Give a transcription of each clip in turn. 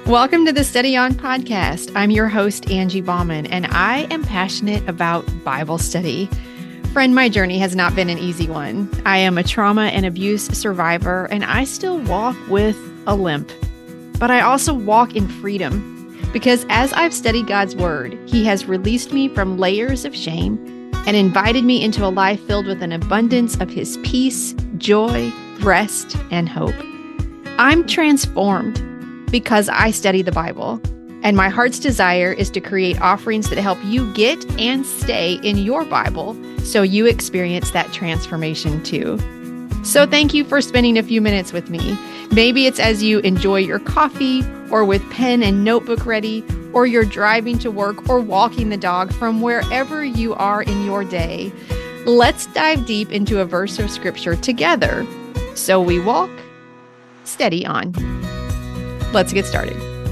Welcome to the Steady On podcast. I'm your host, Angie Bauman, and I am passionate about Bible study. Friend, my journey has not been an easy one. I am a trauma and abuse survivor, and I still walk with a limp. But I also walk in freedom because as I've studied God's Word, He has released me from layers of shame and invited me into a life filled with an abundance of His peace, joy, rest, and hope. I'm transformed because I study the Bible, and my heart's desire is to create offerings that help you get and stay in your Bible so you experience that transformation too. So thank you for spending a few minutes with me. Maybe it's as you enjoy your coffee or with pen and notebook ready, or you're driving to work or walking the dog from wherever you are in your day. Let's dive deep into a verse of scripture together. So we walk steady on. Let's get started.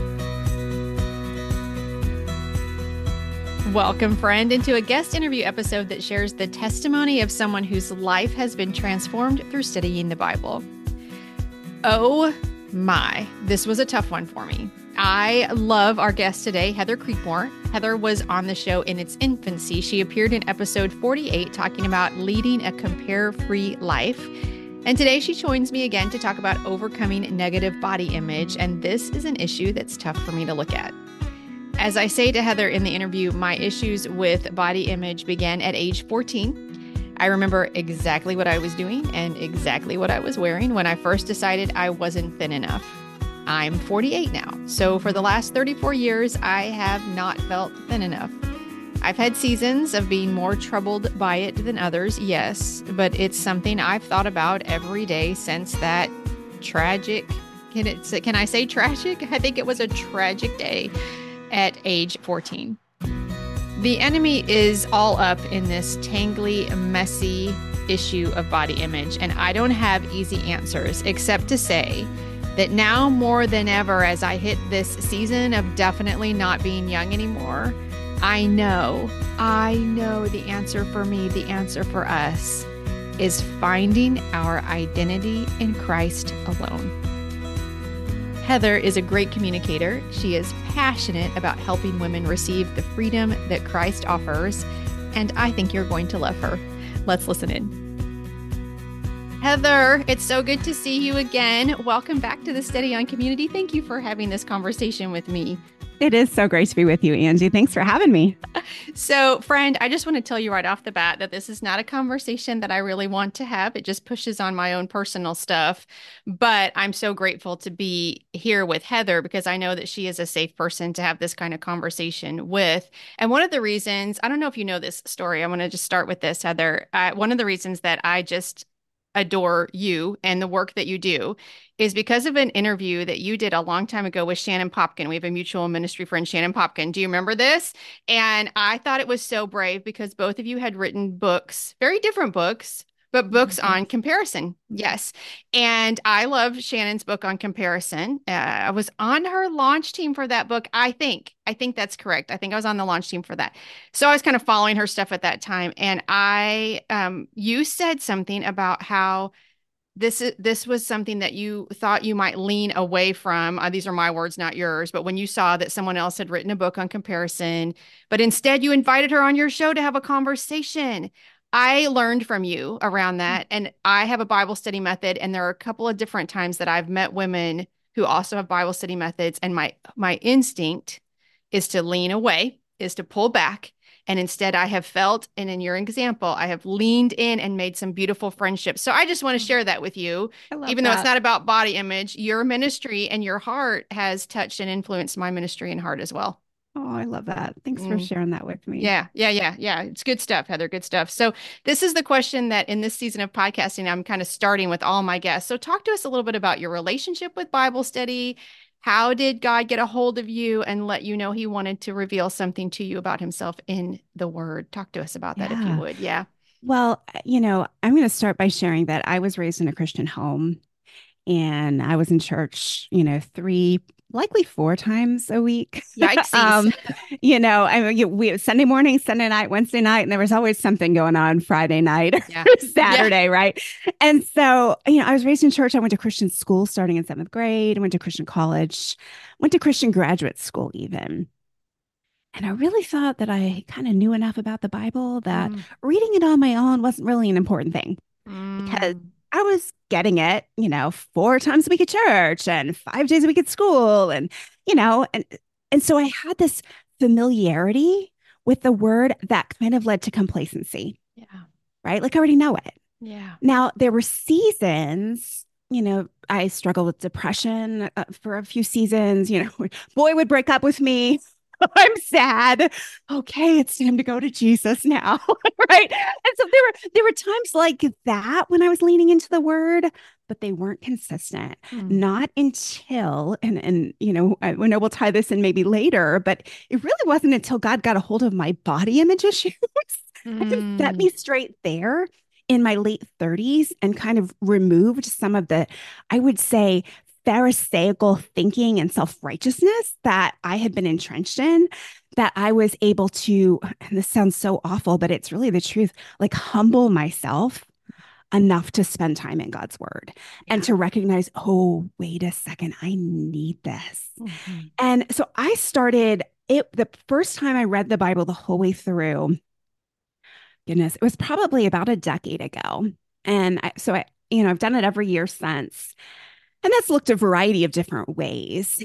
Welcome, friend, into a guest interview episode that shares the testimony of someone whose life has been transformed through studying the Bible. Oh my, this was a tough one for me. I love our guest today, Heather Creekmore. Heather was on the show in its infancy. She appeared in episode 48 talking about leading a compare-free life. And today she joins me again to talk about overcoming negative body image, and this is an issue that's tough for me to look at. As I say to Heather in the interview, my issues with body image began at age 14. I remember exactly what I was doing and exactly what I was wearing when I first decided I wasn't thin enough. I'm 48 now, so for the last 34 years, I have not felt thin enough. I've had seasons of being more troubled by it than others, yes, but it's something I've thought about every day since that tragic, can I say tragic? I think it was a tragic day at age 14. The enemy is all up in this tangly, messy issue of body image, and I don't have easy answers except to say that now more than ever, as I hit this season of definitely not being young anymore, I know the answer for me, the answer for us is finding our identity in Christ alone. Heather is a great communicator. She is passionate about helping women receive the freedom that Christ offers, and I think you're going to love her. Let's listen in. Heather, it's so good to see you again. Welcome back to the Steady On community. Thank you for having this conversation with me. It is so great to be with you, Angie. Thanks for having me. So, friend, I just want to tell you right off the bat that this is not a conversation that I really want to have. It just pushes on my own personal stuff. But I'm so grateful to be here with Heather because I know that she is a safe person to have this kind of conversation with. And one of the reasons, I don't know if you know this story, I want to just start with this, Heather. One of the reasons that I just adore you and the work that you do is because of an interview that you did a long time ago with Shannon Popkin. We have a mutual ministry friend, Shannon Popkin. Do you remember this? And I thought it was so brave because both of you had written books, very different books, but books on comparison. Yes. And I love Shannon's book on comparison. I was on her launch team for that book. I think that's correct. I think I was on the launch team for that. So I was kind of following her stuff at that time. And you said something about how this was something that you thought you might lean away from. These are my words, not yours. But when you saw that someone else had written a book on comparison, but instead you invited her on your show to have a conversation. I learned from you around that. And I have a Bible study method. And there are a couple of different times that I've met women who also have Bible study methods. And my instinct is to lean away, is to pull back. And instead I have felt, and in your example, I have leaned in and made some beautiful friendships. So I just want to share that with you. Even though it's not about body image, your ministry and your heart has touched and influenced my ministry and heart as well. Oh, I love that. Thanks for sharing that with me. Yeah. It's good stuff, Heather. Good stuff. So this is the question that in this season of podcasting, I'm kind of starting with all my guests. So talk to us a little bit about your relationship with Bible study. How did God get a hold of you and let you know He wanted to reveal something to you about Himself in the Word? Talk to us about that if you would. Yeah. Well, I'm going to start by sharing that I was raised in a Christian home and I was in church, 3 likely 4 times a week. Yikesies. I mean, we Sunday morning, Sunday night, Wednesday night, and there was always something going on Friday night or Yeah. Yeah. Saturday, right? And so, I was raised in church. I went to Christian school starting in seventh grade. I went to Christian college, went to Christian graduate school even. And I really thought that I kind of knew enough about the Bible that Mm, reading it on my own wasn't really an important thing because mm, I was getting it, 4 times a week at church and 5 days a week at school. And so I had this familiarity with the word that kind of led to complacency, yeah. right? Like I already know it. Yeah. Now, there were seasons, I struggled with depression for a few seasons. Boy would break up with me. I'm sad. Okay, it's time to go to Jesus now, right? And so there were times like that when I was leaning into the word, but they weren't consistent. Mm, Not until I know we'll tie this in maybe later, but it really wasn't until God got a hold of my body image issues and just set mm, me straight there in my late 30s and kind of removed some of the, I would say, Pharisaical thinking and self righteousness that I had been entrenched in, that I was able to, and this sounds so awful, but it's really the truth, like humble myself enough to spend time in God's word and yeah. to recognize, oh, wait a second, I need this. Mhm. And so I started it the first time I read the Bible the whole way through. Goodness, it was probably about a decade ago. I've done it every year since. And that's looked a variety of different ways.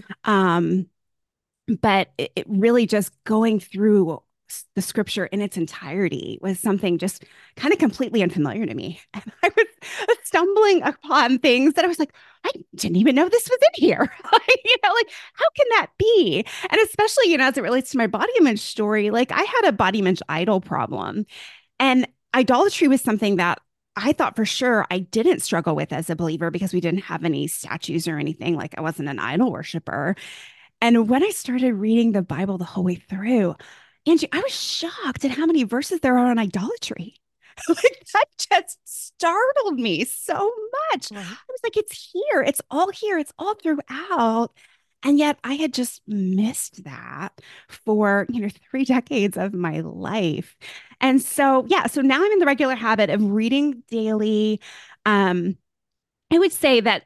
But it really just going through the scripture in its entirety was something just kind of completely unfamiliar to me. And I was stumbling upon things that I was like, I didn't even know this was in here. Like, how can that be? And especially, as it relates to my body image story, like I had a body image idol problem. And idolatry was something that I thought for sure I didn't struggle with as a believer because we didn't have any statues or anything. Like I wasn't an idol worshiper. And when I started reading the Bible the whole way through, Angie, I was shocked at how many verses there are on idolatry. Like that just startled me so much. Right. I was like, it's here, it's all throughout. And yet I had just missed that for, 3 decades of my life. And so, yeah, so now I'm in the regular habit of reading daily. Um, I would say that,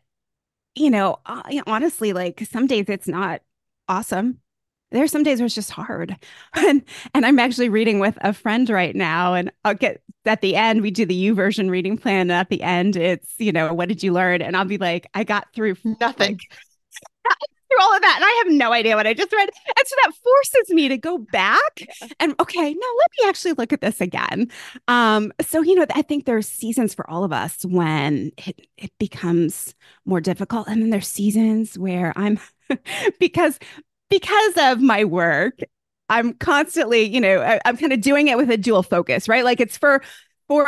honestly, like some days it's not awesome. There's some days where it's just hard. And I'm actually reading with a friend right now. And I'll get at the end, we do the U version reading plan. And at the end, it's, what did you learn? And I'll be like, I got through Nothing. like through all of that. And I have no idea what I just read. And so that forces me to go back and okay, now let me actually look at this again. So I think there's seasons for all of us when it becomes more difficult. And then there's seasons where I'm because of my work, I'm constantly, I'm kind of doing it with a dual focus, right? Like it's for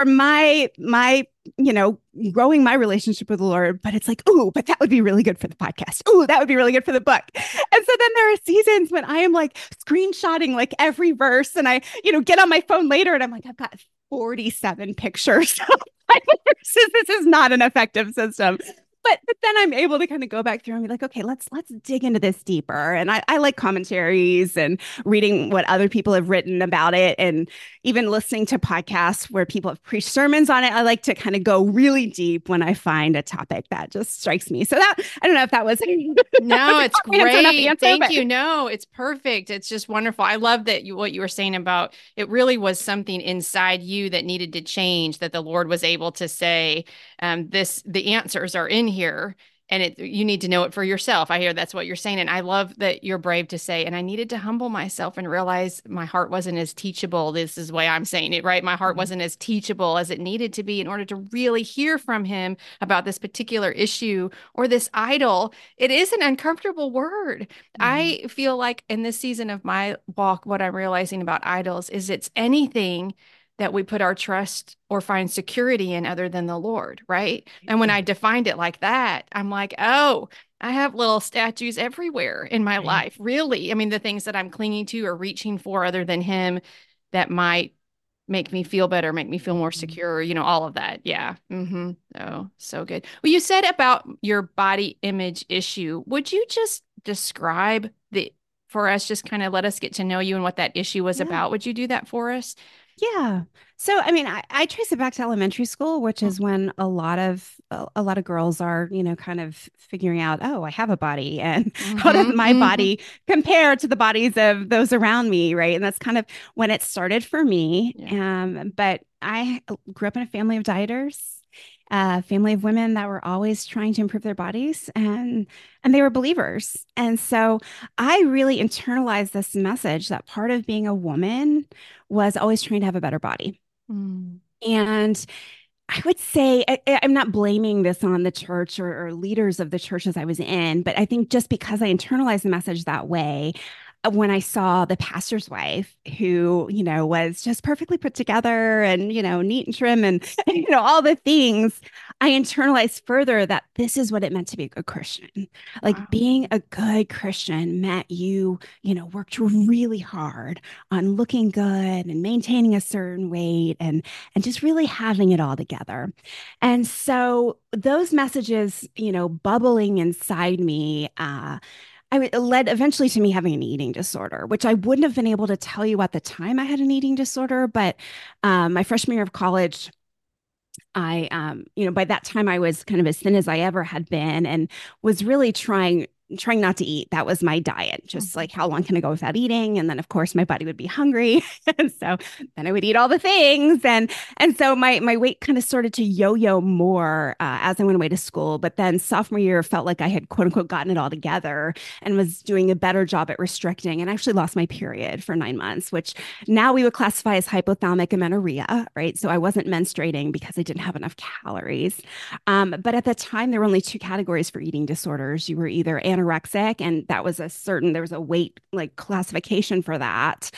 my growing my relationship with the Lord, but it's like, oh, but that would be really good for the podcast. Oh, that would be really good for the book. And so then there are seasons when I am like screenshotting like every verse and I, get on my phone later and I'm like, I've got 47 pictures of Bible verses. This is not an effective system. But then I'm able to kind of go back through and be like, okay, let's dig into this deeper. And I like commentaries and reading what other people have written about it, and even listening to podcasts where people have preached sermons on it. I like to kind of go really deep when I find a topic that just strikes me. So that I don't know if that was No, it's great. Thank but you. No, it's perfect. It's just wonderful. I love that what you were saying about it really was something inside you that needed to change, that the Lord was able to say, the answers are in here and you need to know it for yourself. I hear that's what you're saying. And I love that you're brave to say, and I needed to humble myself and realize my heart wasn't as teachable. This is the way I'm saying it, right? My heart wasn't as teachable as it needed to be in order to really hear from him about this particular issue or this idol. It is an uncomfortable word. Mhm. I feel like in this season of my walk, what I'm realizing about idols is it's anything that we put our trust or find security in other than the Lord, right? And when Yeah, I defined it like that, I'm like, oh, I have little statues everywhere in my right. life, really. I mean, the things that I'm clinging to or reaching for other than Him that might make me feel better, make me feel more Mhm. secure, all of that. Yeah. Oh, so good. Well, you said about your body image issue. Would you just describe the for us, just kind of let us get to know you and what that issue was Yeah. about? Would you do that for us? Yeah. So, I mean, I trace it back to elementary school, which is when a lot of girls are, kind of figuring out, oh, I have a body, and how does Mm-hmm, my mm-hmm. body compare to the bodies of those around me, right? And that's kind of when it started for me. Yeah. But I grew up in a family of dieters. A family of women that were always trying to improve their bodies, and they were believers. And so I really internalized this message that part of being a woman was always trying to have a better body. Mm. And I would say I'm not blaming this on the church or leaders of the churches I was in, but I think just because I internalized the message that way, when I saw the pastor's wife who, was just perfectly put together and, neat and trim and, all the things, I internalized further that this is what it meant to be a good Christian. Like Wow. being a good Christian meant you, worked really hard on looking good and maintaining a certain weight and just really having it all together. And so those messages, bubbling inside me, led eventually to me having an eating disorder, which I wouldn't have been able to tell you at the time I had an eating disorder. But my freshman year of college, by that time I was kind of as thin as I ever had been and was really trying not to eat. That was my diet, just Mhm. like how long can I go without eating? And then of course my body would be hungry. And so then I would eat all the things. And so my weight kind of started to yo-yo more as I went away to school. But then sophomore year felt like I had quote unquote gotten it all together and was doing a better job at restricting and actually lost my period for 9 months, which now we would classify as hypothalamic amenorrhea, right? So I wasn't menstruating because I didn't have enough calories. But at the time, there were only two categories for eating disorders. You were either anorexic, and there was a weight like classification for that,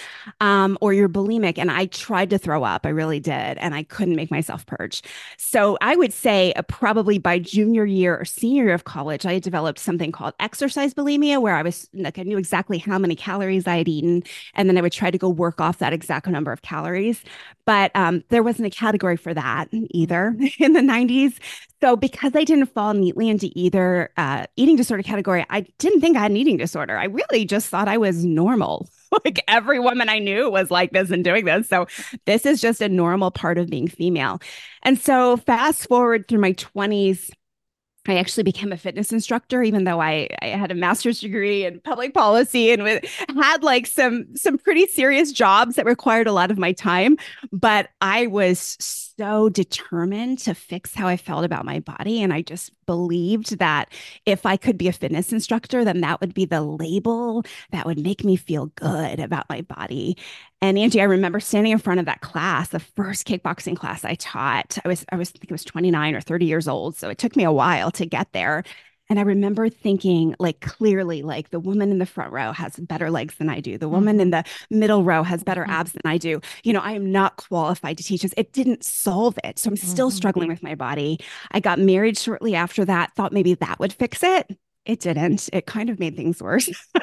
or you're bulimic. And I tried to throw up, I really did, and I couldn't make myself purge. So I would say probably by junior year or senior year of college, I had developed something called exercise bulimia, where I was like, I knew exactly how many calories I had eaten, and then I would try to go work off that exact number of calories. But there wasn't a category for that either Mhm. in the 90s. So because I didn't fall neatly into either eating disorder category, I didn't think I had an eating disorder. I really just thought I was normal. Like every woman I knew was like this and doing this. So this is just a normal part of being female. And so fast forward through my 20s, I actually became a fitness instructor, even though I had a master's degree in public policy and had like some pretty serious jobs that required a lot of my time. But I was so determined to fix how I felt about my body. And I just believed that if I could be a fitness instructor, then that would be the label that would make me feel good about my body. And Angie, I remember standing in front of that class, the first kickboxing class I taught. I think it was 29 or 30 years old. So it took me a while to get there. And I remember thinking, like, clearly, like, the woman in the front row has better legs than I do. The woman in Mhm. the middle row has better Mhm. abs than I do. I am not qualified to teach this. It didn't solve it. So I'm still Mhm. struggling with my body. I got married shortly after that, thought maybe that would fix it. It didn't. It kind of made things worse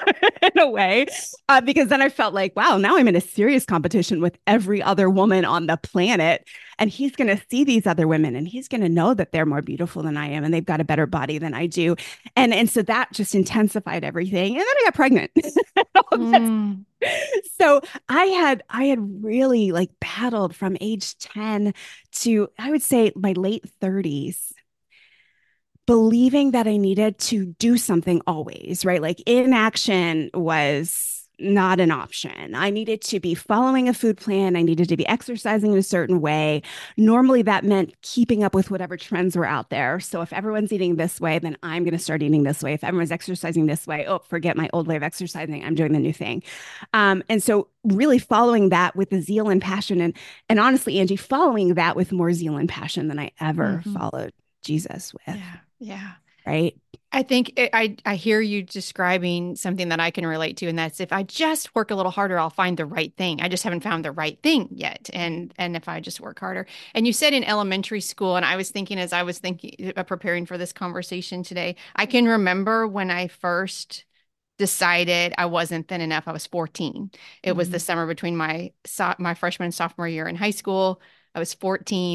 in a way, because then I felt like, wow, now I'm in a serious competition with every other woman on the planet. And he's going to see these other women and he's going to know that they're more beautiful than I am and they've got a better body than I do. And so that just intensified everything. And then I got pregnant. Mm. So I had really like battled from age 10 to I would say my late 30s, believing that I needed to do something always, right? Like inaction was not an option. I needed to be following a food plan. I needed to be exercising in a certain way. Normally, that meant keeping up with whatever trends were out there. So if everyone's eating this way, then I'm going to start eating this way. If everyone's exercising this way, oh, forget my old way of exercising. I'm doing the new thing. And so really following that with the zeal and passion and honestly, Angie, following that with more zeal and passion than I ever Mhm. followed Jesus with, Yeah. Yeah. right? I think I hear you describing something that I can relate to, and that's if I just work a little harder, I'll find the right thing. I just haven't found the right thing yet, and if I just work harder. And you said in elementary school, and I was thinking as I was thinking preparing for this conversation today, I can remember when I first decided I wasn't thin enough. I was 14. It was the Mhm. summer between my freshman and sophomore year in high school. I was 14.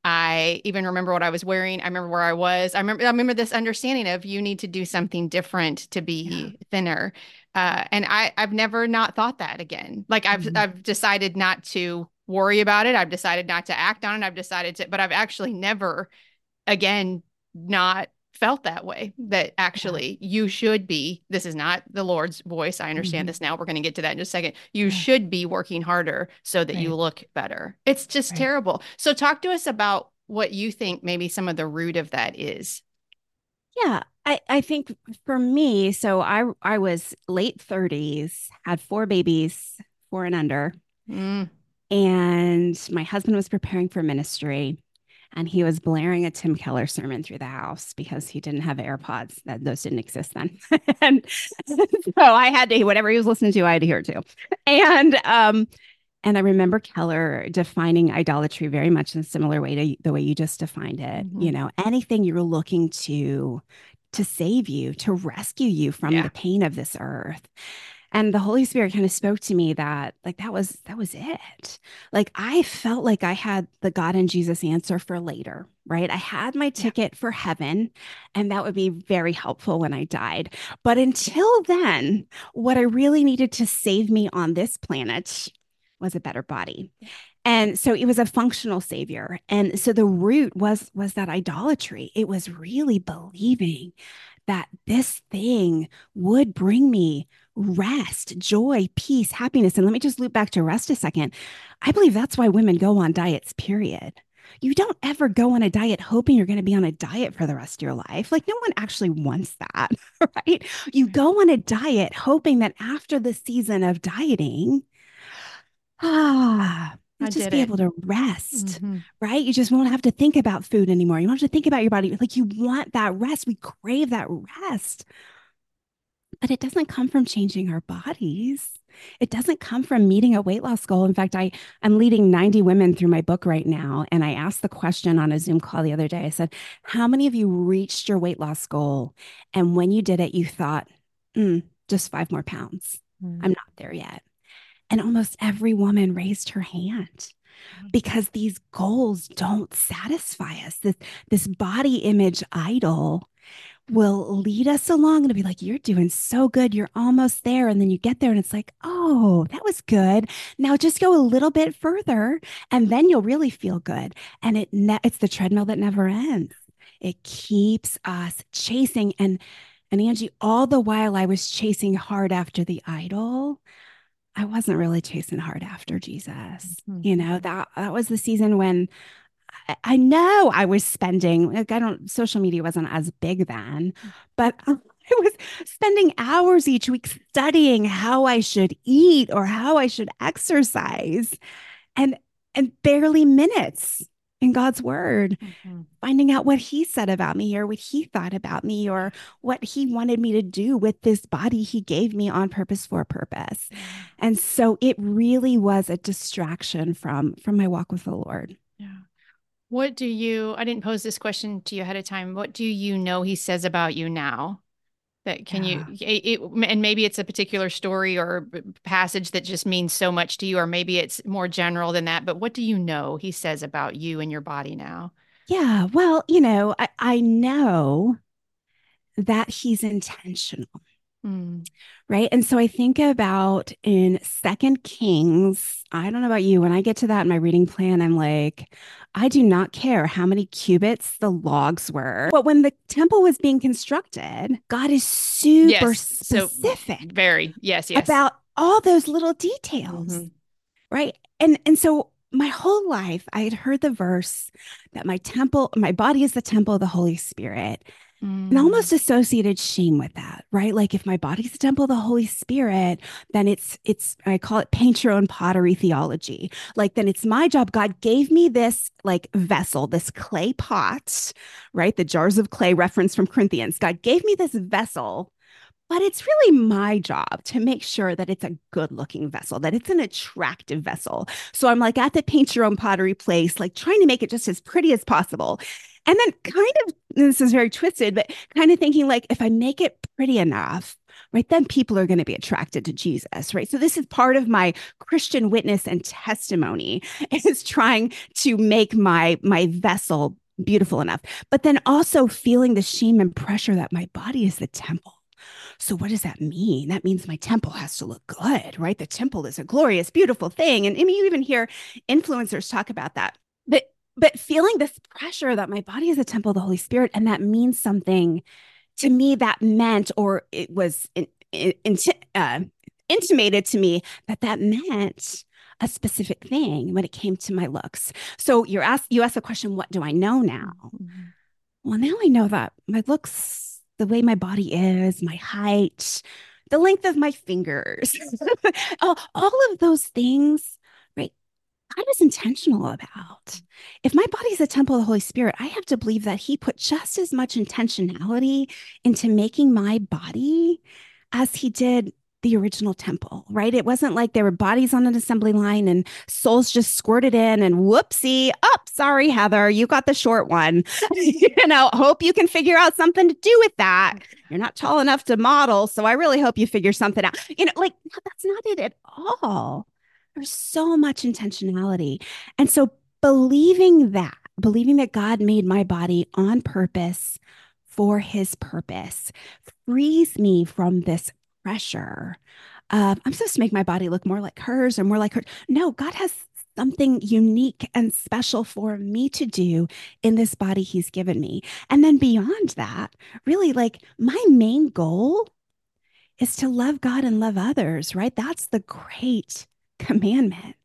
I even remember what I was wearing. I remember where I was. I remember this understanding of you need to do something different to Yeah. be thinner. And I've never not thought that again. Like Mhm. I've decided not to worry about it. I've decided not to act on it. I've decided to, but I've actually never again not felt that way, that Yeah. actually you should be. This is not the Lord's voice. I understand Mhm. this now. We're going to get to that in just a second. You Yeah. should be working harder so that you Right. look better. It's just Right. terrible. So talk to us about what you think maybe some of the root of that is. Yeah. I think for me, so I was late 30s, had four babies, four and under, Mm, and my husband was preparing for ministry. And he was blaring a Tim Keller sermon through the house because he didn't have AirPods. Those didn't exist then. And so I had to, whatever he was listening to, I had to hear it too. And and I remember Keller defining idolatry very much in a similar way to the way you just defined it. mhm. You know, anything you're looking to save you, to rescue you from Yeah. the pain of this earth. And the Holy Spirit kind of spoke to me that like that was it. Like I felt like I had the God and Jesus answer for later, right? I had my Yeah. ticket for heaven, and that would be very helpful when I died. But until then, what I really needed to save me on this planet was a better body. Yeah. And so it was a functional savior. And so the root was that idolatry. It was really believing that this thing would bring me rest, joy, peace, happiness. And let me just loop back to rest a second. I believe that's why women go on diets, period. You don't ever go on a diet hoping you're going to be on a diet for the rest of your life. Like, no one actually wants that, right? You Right. go on a diet hoping that after the season of dieting, you'll I just did be it. able to rest, Hmm. right? You just won't have to think about food anymore. You won't have to think about your body. Like, you want that rest. We crave that rest. But it doesn't come from changing our bodies. It doesn't come from meeting a weight loss goal. In fact, I'm leading 90 women through my book right now. And I asked the question on a Zoom call the other day. I said, how many of you reached your weight loss goal? And when you did it, you thought, just 5 more pounds. I'm not there yet. And almost every woman raised her hand because these goals don't satisfy us. This body image idol will lead us along and be like, you're doing so good. You're almost there. And then you get there and it's like, oh, that was good. Now just go a little bit further and then you'll really feel good. And it's the treadmill that never ends. It keeps us chasing. And Angie, all the while I was chasing hard after the idol, I wasn't really chasing hard after Jesus. Mhm. You know, that was the season when I know I was spending, like, social media wasn't as big then, but I was spending hours each week studying how I should eat or how I should exercise and barely minutes in God's word, Mhm. finding out what he said about me or what he thought about me or what he wanted me to do with this body he gave me on purpose for a purpose. Yeah. And so it really was a distraction from my walk with the Lord. Yeah. I didn't pose this question to you ahead of time. What do you know he says about you now? That can you, Yeah. and maybe it's a particular story or passage that just means so much to you, or maybe it's more general than that. But what do you know he says about you and your body now? Yeah. Well, I know that he's intentional, Mm. right? And so I think about in Second Kings, I don't know about you, when I get to that in my reading plan, I'm like, I do not care how many cubits the logs were. But when the temple was being constructed, God is super Yes. So specific very, yes, yes. about all those little details, Hmm. right? And so my whole life I had heard the verse that my body is the temple of the Holy Spirit, and Mm. almost associated shame with that, right? Like if my body's the temple of the Holy Spirit, then it's I call it paint your own pottery theology. Like then it's my job. God gave me this like vessel, this clay pot, right? The jars of clay reference from Corinthians. God gave me this vessel, but it's really my job to make sure that it's a good looking vessel, that it's an attractive vessel. So I'm like at the paint your own pottery place, like trying to make it just as pretty as possible. And then kind of, this is very twisted, but kind of thinking like, if I make it pretty enough, right? Then people are going to be attracted to Jesus, right? So this is part of my Christian witness and testimony is trying to make my vessel beautiful enough, but then also feeling the shame and pressure that my body is the temple. So what does that mean? That means my temple has to look good, right? The temple is a glorious, beautiful thing. And I mean, you even hear influencers talk about that. But feeling this pressure that my body is a temple of the Holy Spirit, and that means something to me, that meant, or it was intimated to me that meant a specific thing when it came to my looks. So you asked the question, what do I know now? Mm-hmm. Well, now I know that my looks, the way my body is, my height, the length of my fingers, all of those things, right? I was intentional about. If my body is a temple of the Holy Spirit, I have to believe that he put just as much intentionality into making my body as he did the original temple, right? It wasn't like there were bodies on an assembly line and souls just squirted in and whoopsie, sorry, Heather, you got the short one. Hope you can figure out something to do with that. You're not tall enough to model, so I really hope you figure something out. That's not it at all. There's so much intentionality. And so believing that God made my body on purpose for his purpose frees me from this pressure of, I'm supposed to make my body look more like hers or more like her. No, God has something unique and special for me to do in this body he's given me. And then beyond that, really, like, my main goal is to love God and love others, right? That's the great commandment.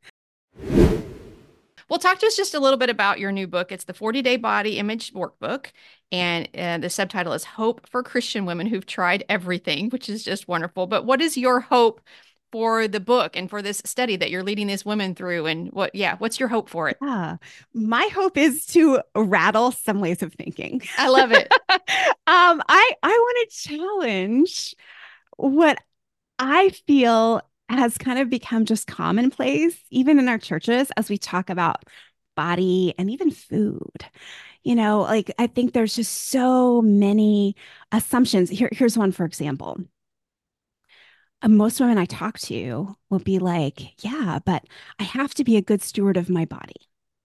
Well, talk to us just a little bit about your new book. It's the 40-Day Body Image Workbook, and the subtitle is Hope for Christian Women Who've Tried Everything, which is just wonderful. But what is your hope for the book and for this study that you're leading these women through? And what's your hope for it? My hope is to rattle some ways of thinking. I love it. I want to challenge what I feel has kind of become just commonplace, even in our churches, as we talk about body and even food. I think there's just so many assumptions. Here's one, for example. Most women I talk to will be like, yeah, but I have to be a good steward of my body.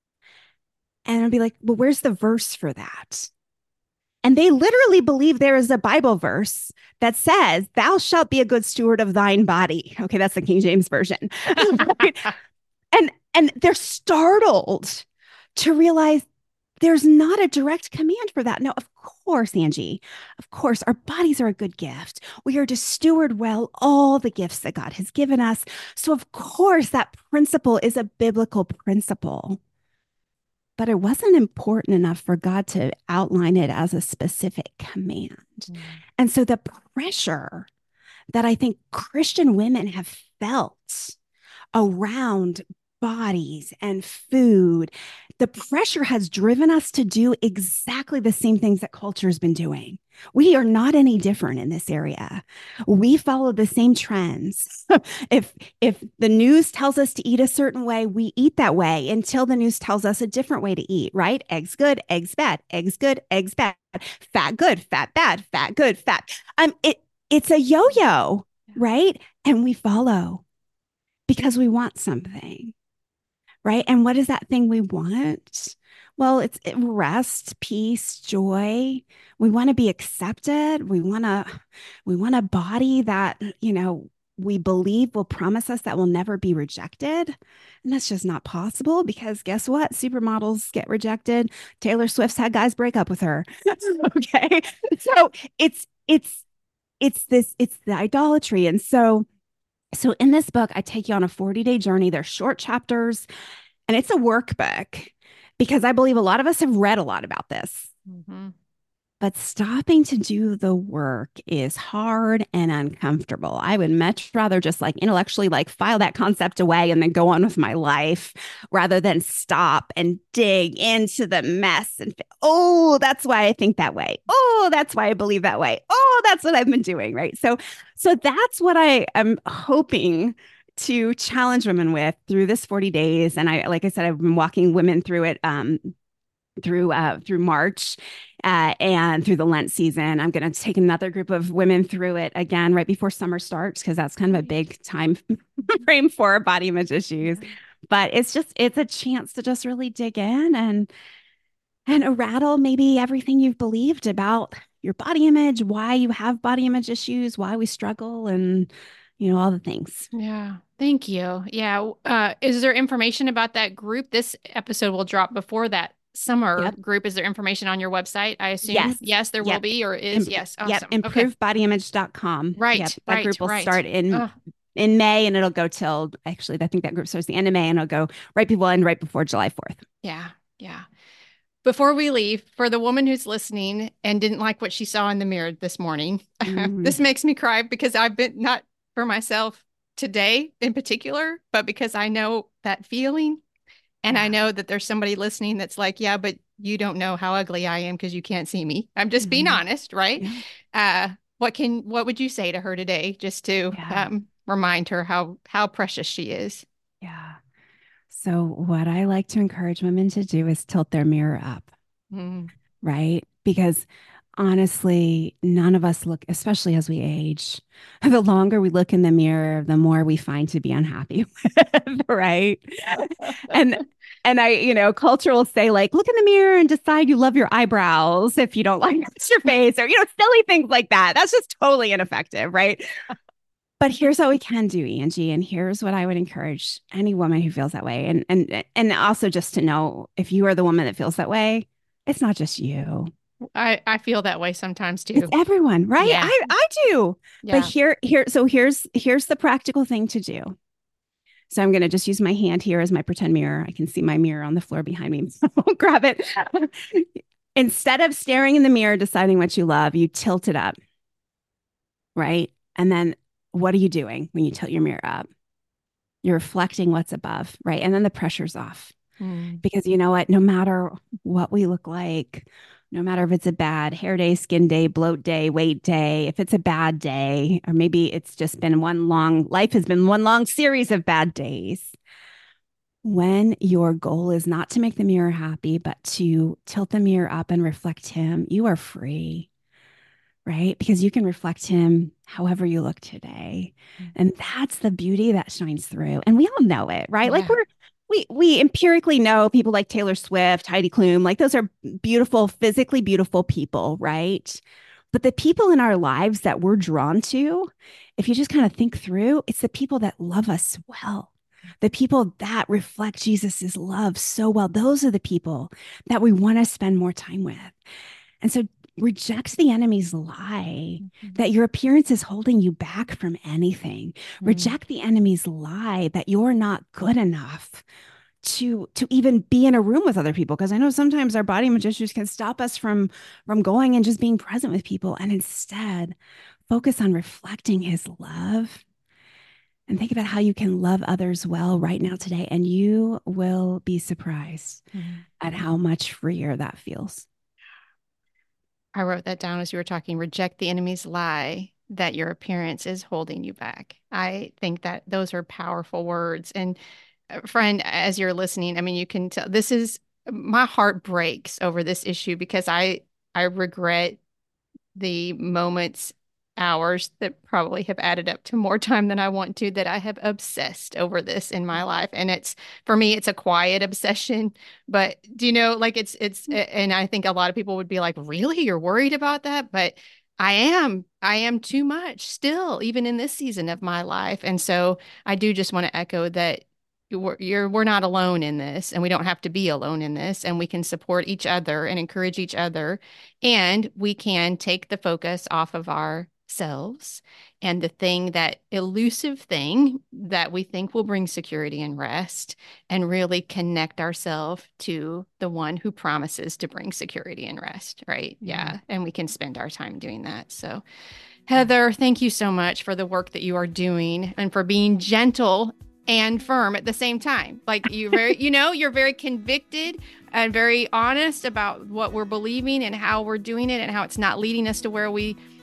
And I'll be like, well, where's the verse for that? And they literally believe there is a Bible verse that says, thou shalt be a good steward of thine body. Okay, that's the King James Version. Right? And they're startled to realize there's not a direct command for that. No, of course, Angie, of course, our bodies are a good gift. We are to steward well all the gifts that God has given us. So of course, that principle is a biblical principle. But it wasn't important enough for God to outline it as a specific command. Mm. And so the pressure that I think Christian women have felt around bodies and food, the pressure has driven us to do exactly the same things that culture has been doing. We are not any different in this area. We follow the same trends. If the news tells us to eat a certain way, we eat that way until the news tells us a different way to eat, right? Eggs good, eggs bad, eggs good, eggs bad, fat good, fat bad, fat good, fat. It's a yo-yo, right? And we follow because we want something, right? And what is that thing we want? Well, it's rest, peace, joy. We want to be accepted. We want a body that, we believe will promise us that will never be rejected. And that's just not possible because guess what? Supermodels get rejected. Taylor Swift's had guys break up with her. Okay. So it's the idolatry. And so in this book, I take you on a 40-day journey. They're short chapters and it's a workbook because I believe a lot of us have read a lot about this. Mm-hmm. But stopping to do the work is hard and uncomfortable. I would much rather just intellectually file that concept away and then go on with my life rather than stop and dig into the mess and, oh, that's why I think that way. Oh, that's why I believe that way. Oh, that's what I've been doing. Right. So that's what I am hoping to challenge women with through this 40 days. And like I said, I've been walking women through it through March. And through the Lent season, I'm going to take another group of women through it again right before summer starts, because that's kind of a big time frame for body image issues. But it's a chance to just really dig in and rattle maybe everything you've believed about your body image, why you have body image issues, why we struggle, and all the things. Yeah. Thank you. Yeah. Is there information about that group? This episode will drop before that summer Yep. group. Is there information on your website? I assume. Yes. Yes, there will Yep. be, or is. Yes. Yep. Awesome. Okay. ImproveBodyImage.com. Yep. Right. That Right. group will Right. start in Oh, in May, and it'll go till, actually, I think that group starts the end of May, and it'll go right before July 4th. yeah. Yeah. Before we leave, for the woman who's listening and didn't like what she saw in the mirror this morning, this makes me cry because I've been, not for myself today in particular, but because I know that feeling. And I know that there's somebody listening that's like, yeah, but you don't know how ugly I am because you can't see me. I'm just being honest, right? What would you say to her today, just to remind her how precious she is? Yeah. So what I like to encourage women to do is tilt their mirror up, right? Because honestly, none of us look, especially as we age, the longer we look in the mirror, the more we find to be unhappy with, right? And culture will say, like, look in the mirror and decide you love your eyebrows if you don't like your face, or silly things like that. That's just totally ineffective, right? But here's what we can do, Angie, and here's what I would encourage any woman who feels that way. And also, just to know, if you are the woman that feels that way, it's not just you. I feel that way sometimes too. It's everyone, right? Yeah. I do. Yeah. But here's the practical thing to do. So I'm going to just use my hand here as my pretend mirror. I can see my mirror on the floor behind me. So I'll grab it. Instead of staring in the mirror, deciding what you love, you tilt it up, right? And then what are you doing when you tilt your mirror up? You're reflecting what's above, right? And then the pressure's off. Because you know what? No matter what we look like, no matter if it's a bad hair day, skin day, bloat day, weight day, if it's a bad day, or maybe it's just been life has been one long series of bad days. When your goal is not to make the mirror happy, but to tilt the mirror up and reflect him, you are free, right? Because you can reflect him however you look today. And that's the beauty that shines through. And we all know it, right? Yeah. Like we empirically know people like Taylor Swift, Heidi Klum, like those are beautiful, physically beautiful people, right? But the people in our lives that we're drawn to, if you just kind of think through, it's the people that love us well. The people that reflect Jesus's love so well. Those are the people that we want to spend more time with. And so reject the enemy's lie that your appearance is holding you back from anything. Reject the enemy's lie that you're not good enough to even be in a room with other people. Because I know sometimes our body image issues can stop us from going and just being present with people. And instead, focus on reflecting his love and think about how you can love others well right now today. And you will be surprised at how much freer that feels. I wrote that down as you were talking. Reject the enemy's lie that your appearance is holding you back. I think that those are powerful words. And friend, as you're listening, I mean, you can tell my heart breaks over this issue because I regret the moments, hours that probably have added up to more time than I want to, that I have obsessed over this in my life. And for me, it's a quiet obsession, but do you know, like and I think a lot of people would be like, really, you're worried about that? But I am too much still, even in this season of my life. And so I do just want to echo that we're not alone in this, and we don't have to be alone in this, and we can support each other and encourage each other, and we can take the focus off of ourselves and that elusive thing that we think will bring security and rest, and really connect ourselves to the one who promises to bring security and rest, right? Yeah. And we can spend our time doing that. So Heather, thank you so much for the work that you are doing and for being gentle and firm at the same time. Like you're very convicted and very honest about what we're believing and how we're doing it and how it's not leading us to where we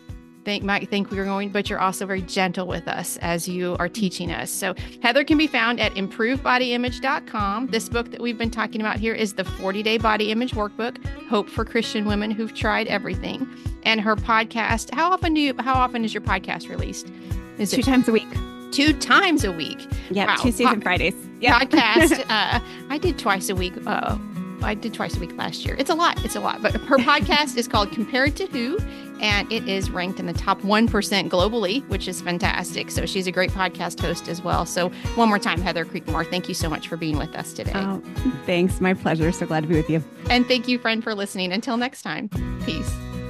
might think we're going, but you're also very gentle with us as you are teaching us. So Heather can be found at improvedbodyimage.com. This book that we've been talking about here is the 40-Day Body Image Workbook, Hope for Christian Women Who've Tried Everything. And her podcast, how often is your podcast released? Is it 2 times a week? 2 times a week. Yeah, wow. Tuesdays and Fridays. Yeah. Podcast. I did twice a week. I did twice a week last year. It's a lot. But her podcast is called Compared to Who, and it is ranked in the top 1% globally, which is fantastic. So she's a great podcast host as well. So one more time, Heather Creekmore, thank you so much for being with us today. Oh, thanks. My pleasure. So glad to be with you. And thank you, friend, for listening. Until next time, peace.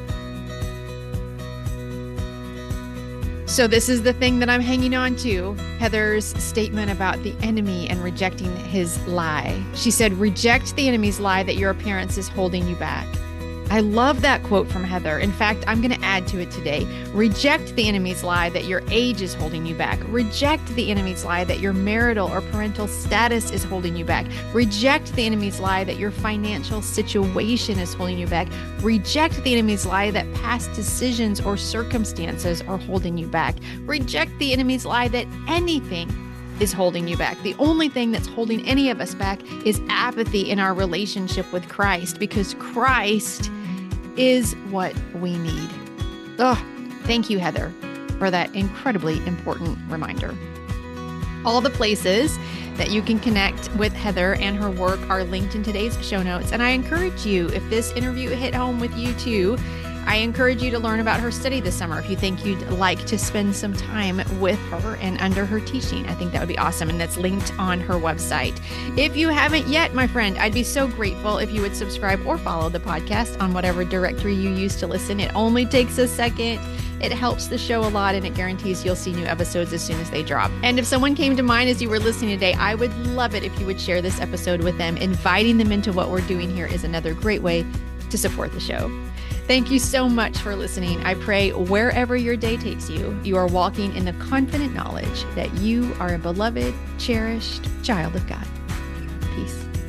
So this is the thing that I'm hanging on to, Heather's statement about the enemy and rejecting his lie. She said, reject the enemy's lie that your appearance is holding you back. I love that quote from Heather. In fact, I'm going to add to it today. Reject the enemy's lie that your age is holding you back. Reject the enemy's lie that your marital or parental status is holding you back. Reject the enemy's lie that your financial situation is holding you back. Reject the enemy's lie that past decisions or circumstances are holding you back. Reject the enemy's lie that anything is holding you back. The only thing that's holding any of us back is apathy in our relationship with Christ, because Christ is what we need. Oh, thank you, Heather, for that incredibly important reminder. All the places that you can connect with Heather and her work are linked in today's show notes. And I encourage you, if this interview hit home with you too, I encourage you to learn about her study this summer. If you think you'd like to spend some time with her and under her teaching, I think that would be awesome. And that's linked on her website. If you haven't yet, my friend, I'd be so grateful if you would subscribe or follow the podcast on whatever directory you use to listen. It only takes a second. It helps the show a lot, and it guarantees you'll see new episodes as soon as they drop. And if someone came to mind as you were listening today, I would love it if you would share this episode with them. Inviting them into what we're doing here is another great way to support the show. Thank you so much for listening. I pray wherever your day takes you, you are walking in the confident knowledge that you are a beloved, cherished child of God. Peace.